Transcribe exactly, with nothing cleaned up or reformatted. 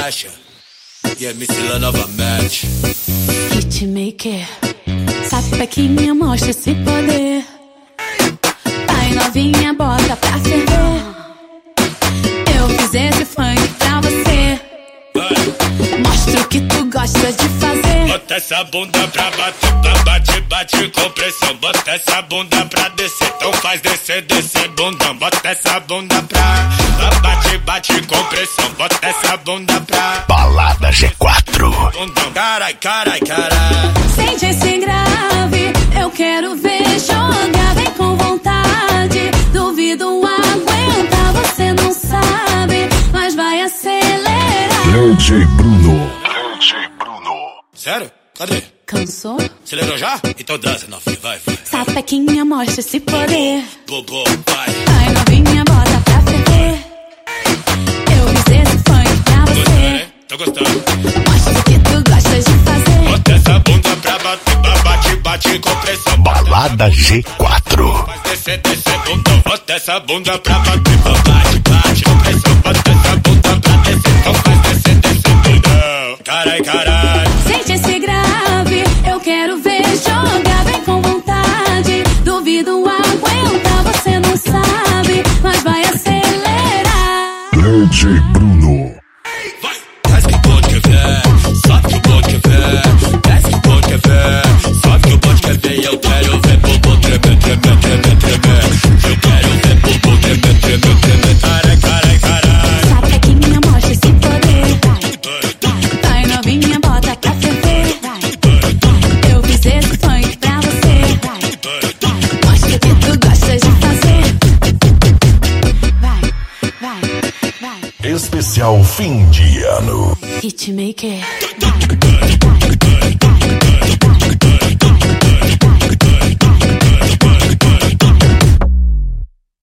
caixa e M C lá novamente. Hitmaker, sapequinha, mostra esse poder. Vai novinha, bota pra ferver. Eu fiz esse funk pra você. Mostra o que tu gosta de fazer. Bota essa bunda pra bater, pra bate, bate com pressão. Bota essa bunda pra descer, então faz descer, descer bundão. Bota essa bunda pra, pra bate, bate com pressão. Bota essa bunda pra Balada G quatro. Bundão, carai, carai, carai. Sente esse grave, eu quero ver jogar. Vem com vontade, duvido aguentar. Você não sabe, mas vai acelerar. D J Bruno. D J Bruno. Sério? Cadê? Cansou? Acelerou já? Então dança, novinho, vai, vai. Sapequinha, mostra esse poder. Bobo, vai. Vai novinha, bota pra ferver. Eu fiz esse funk pra Gostando, você. hein? Tô gostando. Mostra o que tu gostas de fazer. Bota essa bunda pra bater, pra bate, bate com pressão. Balada G quatro. Faz descer, descer bundão. Bota essa bunda pra bater, pra bate, bate com pressão. Bota essa bunda pra descer, então faz descer, descer bundão. Carai, carai. Sente esse grave, eu quero ver jogar. Vem com vontade, duvido aguentar. Você não sabe, mas vai acelerar. D J Bruno. Vai, desce que o bonde quer ver. Sobe que o bonde quer ver. Desce que o bonde quer ver. Sobe que o bonde quer ver. Eu quero ver bobo tremer, tremer, tremer, tremer. Eu quero ver bobo tremer, tremer, tremer. Carai, carai, carai. Sapequinha, mostra esse poder. Vai novinha, bota pra ferver. Eu fiz esse funk pra você. Mostra o que tu gostas de fazer. Vai, vai, vai. Especial fim de ano. Hitmaker.